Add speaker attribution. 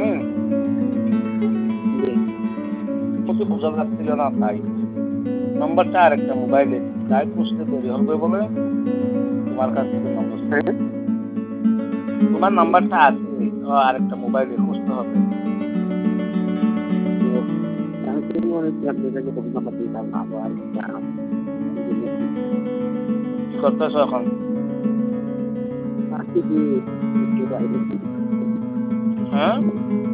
Speaker 1: তোমাকে বোঝা যাচ্ছিল না তাই নাম্বারটা আরেকটা মোবাইলে তাই খুঁজতে দেরি হবে বলে তোমার কাছ থেকে নম্বর
Speaker 2: হ্যাঁ
Speaker 1: তোমার নাম্বারটা আছে আরেকটা মোবাইলে খুঁজতে হবে
Speaker 2: তো আমি তো মনে হচ্ছে আপনাকে কবি নাম্বার দিতাম না আবার
Speaker 1: কি করতেছো এখন
Speaker 2: আজকে কি একটু বাইরে
Speaker 1: হ্যাঁ